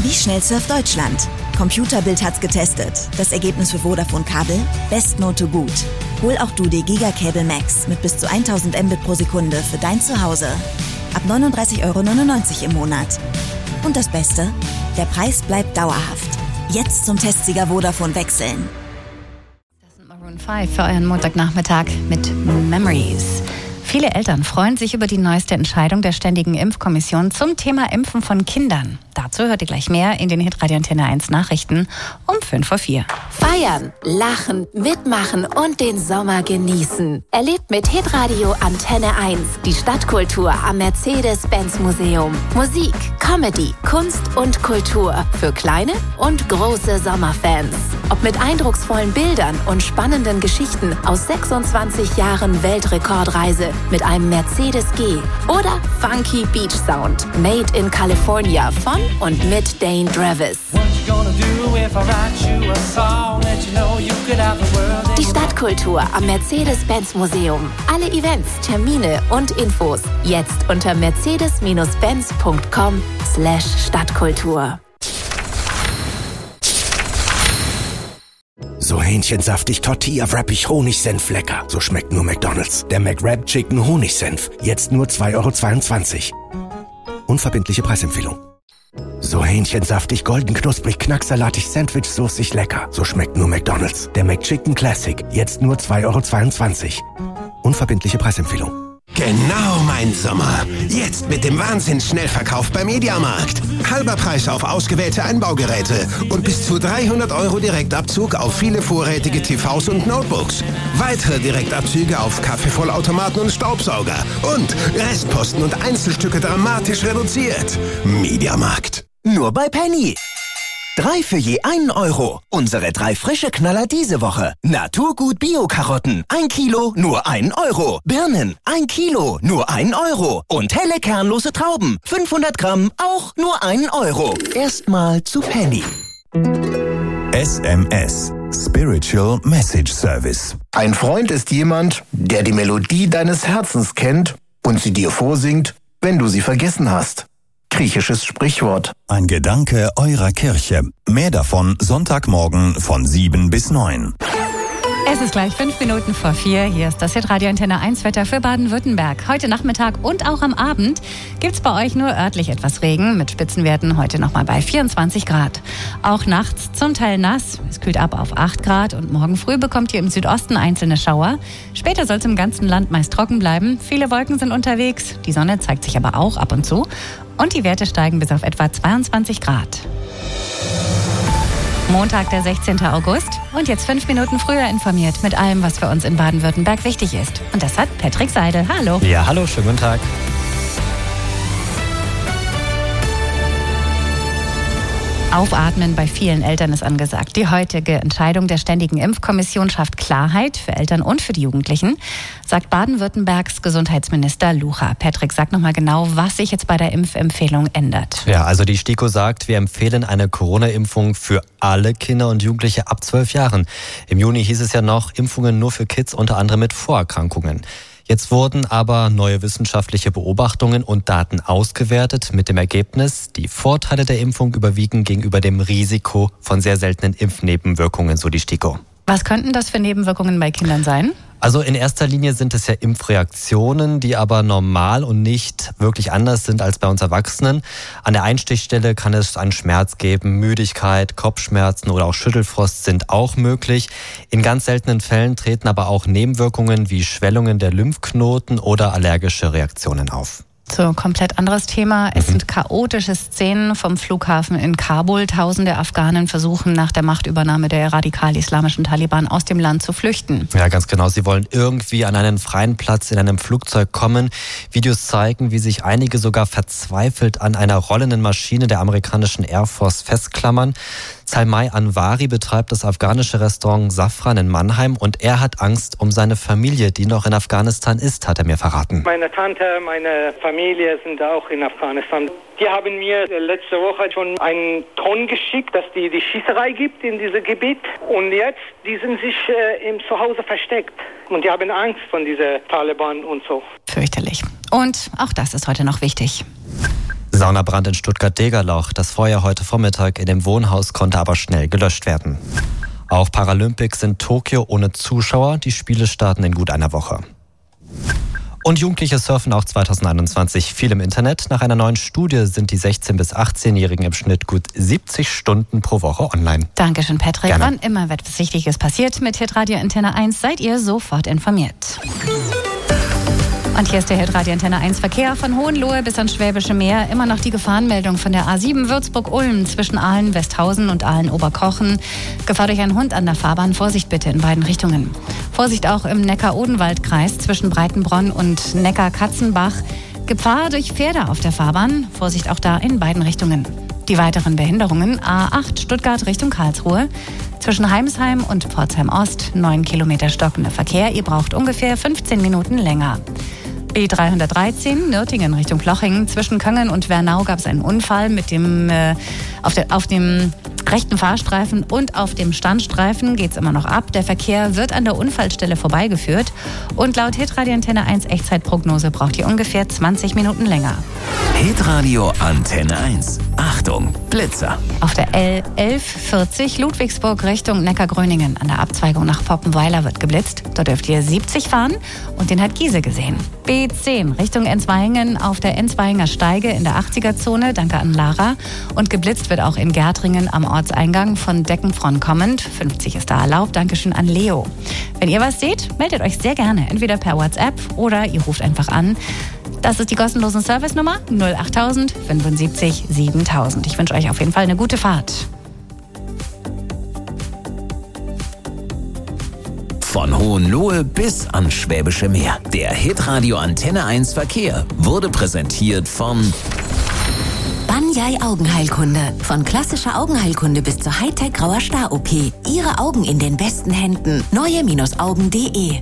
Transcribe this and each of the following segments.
Wie schnell surft Deutschland? Computerbild hat's getestet. Das Ergebnis für Vodafone Kabel? Bestnote gut. Hol auch du die Gigacable Max mit bis zu 1000 Mbit pro Sekunde für dein Zuhause. Ab 39,99 € im Monat. Und das Beste? Der Preis bleibt dauerhaft. Jetzt zum Testsieger Vodafone wechseln. Das sind Maroon 5 für euren Montagnachmittag mit Memories. Viele Eltern freuen sich über die neueste Entscheidung der Ständigen Impfkommission zum Thema Impfen von Kindern. Dazu hört ihr gleich mehr in den Hitradio Antenne 1 Nachrichten um 5:04. Feiern, lachen, mitmachen und den Sommer genießen. Erlebt mit Hitradio Antenne 1 die Stadtkultur am Mercedes-Benz-Museum. Musik, Comedy, Kunst und Kultur für kleine und große Sommerfans. Ob mit eindrucksvollen Bildern und spannenden Geschichten aus 26 Jahren Weltrekordreise mit einem Mercedes G oder Funky Beach Sound, made in California von und mit Dane Travis. Die Stadtkultur am Mercedes-Benz-Museum. Alle Events, Termine und Infos jetzt unter mercedes-benz.com/Stadtkultur. So hähnchensaftig Tortilla-Wrappig Honigsenf lecker. So schmeckt nur McDonald's. Der McWrap Chicken Honigsenf. Jetzt nur 2,22 €. Unverbindliche Preisempfehlung. So hähnchensaftig golden knusprig knacksalatig Sandwich soßig lecker. So schmeckt nur McDonald's. Der McChicken Classic. Jetzt nur 2,22 €. Unverbindliche Preisempfehlung. Genau mein Sommer. Jetzt mit dem Wahnsinns-Schnellverkauf beim Mediamarkt. Halber Preis auf ausgewählte Einbaugeräte und bis zu 300 € Direktabzug auf viele vorrätige TVs und Notebooks. Weitere Direktabzüge auf Kaffeevollautomaten und Staubsauger. Und Restposten und Einzelstücke dramatisch reduziert. Mediamarkt. Nur bei Penny. 3 für je 1 €. Unsere 3 frische Knaller diese Woche. Naturgut Bio-Karotten. 1 Kilo, nur 1 €. Birnen. 1 Kilo, nur 1 €. Und helle kernlose Trauben. 500 Gramm, auch nur 1 €. Erstmal zu Penny. SMS. Spiritual Message Service. Ein Freund ist jemand, der die Melodie deines Herzens kennt und sie dir vorsingt, wenn du sie vergessen hast. Griechisches Sprichwort. Ein Gedanke eurer Kirche. Mehr davon Sonntagmorgen von 7 bis 9. Es ist gleich 4:05. Hier ist das Hitradio Antenne 1 Wetter für Baden-Württemberg. Heute Nachmittag und auch am Abend gibt's bei euch nur örtlich etwas Regen mit Spitzenwerten heute nochmal bei 24 Grad. Auch nachts zum Teil nass. Es kühlt ab auf 8 Grad und morgen früh bekommt ihr im Südosten einzelne Schauer. Später soll es im ganzen Land meist trocken bleiben. Viele Wolken sind unterwegs. Die Sonne zeigt sich aber auch ab und zu. Und die Werte steigen bis auf etwa 22 Grad. Montag, der 16. August. Und jetzt 5 Minuten früher informiert mit allem, was für uns in Baden-Württemberg wichtig ist. Und das hat Patrick Seidel. Hallo. Ja, hallo, schönen guten Tag. Aufatmen bei vielen Eltern ist angesagt. Die heutige Entscheidung der Ständigen Impfkommission schafft Klarheit für Eltern und für die Jugendlichen, sagt Baden-Württembergs Gesundheitsminister Lucha. Patrick, sag nochmal genau, was sich jetzt bei der Impfempfehlung ändert. Ja, also die STIKO sagt, wir empfehlen eine Corona-Impfung für alle Kinder und Jugendliche ab 12 Jahren. Im Juni hieß es ja noch, Impfungen nur für Kids, unter anderem mit Vorerkrankungen. Jetzt wurden aber neue wissenschaftliche Beobachtungen und Daten ausgewertet mit dem Ergebnis, die Vorteile der Impfung überwiegen gegenüber dem Risiko von sehr seltenen Impfnebenwirkungen, so die STIKO. Was könnten das für Nebenwirkungen bei Kindern sein? Also in erster Linie sind es ja Impfreaktionen, die aber normal und nicht wirklich anders sind als bei uns Erwachsenen. An der Einstichstelle kann es einen Schmerz geben, Müdigkeit, Kopfschmerzen oder auch Schüttelfrost sind auch möglich. In ganz seltenen Fällen treten aber auch Nebenwirkungen wie Schwellungen der Lymphknoten oder allergische Reaktionen auf. So, komplett anderes Thema. Es sind chaotische Szenen vom Flughafen in Kabul. Tausende Afghanen versuchen nach der Machtübernahme der radikal-islamischen Taliban aus dem Land zu flüchten. Ja, ganz genau. Sie wollen irgendwie an einen freien Platz in einem Flugzeug kommen. Videos zeigen, wie sich einige sogar verzweifelt an einer rollenden Maschine der amerikanischen Air Force festklammern. Salmai Anwari betreibt das afghanische Restaurant Safran in Mannheim und er hat Angst um seine Familie, die noch in Afghanistan ist, hat er mir verraten. Meine Tante, meine Familie sind auch in Afghanistan. Die haben mir letzte Woche schon einen Ton geschickt, dass die Schießerei gibt in diesem Gebiet. Und jetzt, die sind sich im Zuhause versteckt. Und die haben Angst von dieser Taliban und so. Fürchterlich. Und auch das ist heute noch wichtig. Saunabrand in Stuttgart-Degerloch. Das Feuer heute Vormittag in dem Wohnhaus konnte aber schnell gelöscht werden. Auch Paralympics in Tokio ohne Zuschauer. Die Spiele starten in gut einer Woche. Und Jugendliche surfen auch 2021 viel im Internet. Nach einer neuen Studie sind die 16- bis 18-Jährigen im Schnitt gut 70 Stunden pro Woche online. Dankeschön, Patrick. Gerne. Wann immer etwas Wichtiges passiert mit Hitradio Antenne 1, seid ihr sofort informiert. Und hier ist der Hitradio Antenne 1 Verkehr von Hohenlohe bis ans Schwäbische Meer. Immer noch die Gefahrenmeldung von der A7 Würzburg-Ulm zwischen Aalen-Westhausen und Aalen-Oberkochen. Gefahr durch einen Hund an der Fahrbahn. Vorsicht bitte in beiden Richtungen. Vorsicht auch im Neckar-Odenwald-Kreis zwischen Breitenbronn und Neckar-Katzenbach. Gefahr durch Pferde auf der Fahrbahn. Vorsicht auch da in beiden Richtungen. Die weiteren Behinderungen: A8 Stuttgart Richtung Karlsruhe. Zwischen Heimsheim und Pforzheim Ost 9 Kilometer stockender Verkehr. Ihr braucht ungefähr 15 Minuten länger. B313 Nürtingen Richtung Plochingen. Zwischen Köngen und Wernau gab es einen Unfall mit dem auf dem rechten Fahrstreifen und auf dem Standstreifen geht es immer noch ab. Der Verkehr wird an der Unfallstelle vorbeigeführt. Und laut Hitradio Antenne 1 Echtzeitprognose braucht ihr ungefähr 20 Minuten länger. Hitradio Antenne 1. Achtung, Blitzer. Auf der L1140 Ludwigsburg Richtung Neckargröningen an der Abzweigung nach Poppenweiler wird geblitzt. Dort dürft ihr 70 fahren und den hat Giese gesehen. B10 Richtung Enzweingen auf der Enzweinger Steige in der 80er-Zone. Danke an Lara. Und geblitzt wird auch in Gärtringen am Ortseingang von Deckenfron kommend. 50 ist da erlaubt. Dankeschön an Leo. Wenn ihr was seht, meldet euch sehr gerne. Entweder per WhatsApp oder ihr ruft einfach an. Das ist die kostenlose Servicenummer 08000 75 7000. Ich wünsche euch auf jeden Fall eine gute Fahrt. Von Hohenlohe bis ans Schwäbische Meer. Der Hitradio Antenne 1 Verkehr wurde präsentiert von Banyai Augenheilkunde. Von klassischer Augenheilkunde bis zur Hightech grauer Star-OP. Ihre Augen in den besten Händen. Neue-Augen.de.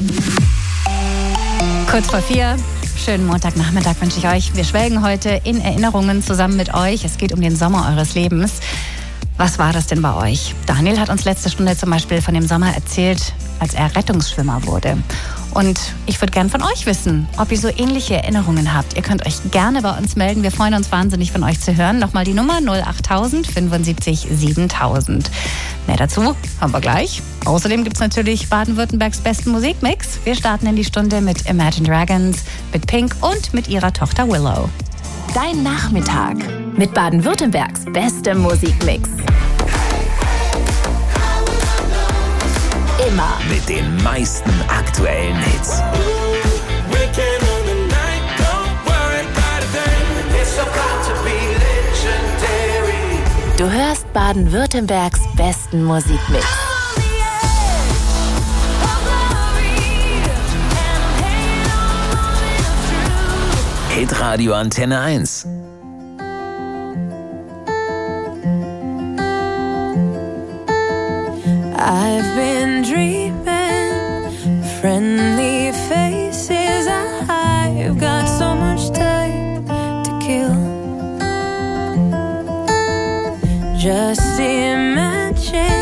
Kurz vor 4. Schönen Montagnachmittag wünsche ich euch. Wir schwelgen heute in Erinnerungen zusammen mit euch. Es geht um den Sommer eures Lebens. Was war das denn bei euch? Daniel hat uns letzte Stunde zum Beispiel von dem Sommer erzählt, als er Rettungsschwimmer wurde. Und ich würde gern von euch wissen, ob ihr so ähnliche Erinnerungen habt. Ihr könnt euch gerne bei uns melden. Wir freuen uns wahnsinnig, von euch zu hören. Nochmal die Nummer 08000 75 7000. Mehr dazu haben wir gleich. Außerdem gibt es natürlich Baden-Württembergs besten Musikmix. Wir starten in die Stunde mit Imagine Dragons, mit Pink und mit ihrer Tochter Willow. Dein Nachmittag mit Baden-Württembergs bestem Musikmix. Immer mit den meisten aktuellen Hits. Du hörst Baden-Württembergs besten Musikmix. Hitradio Antenne 1. I've been dreaming, friendly faces. I've got so much time to kill. Just imagine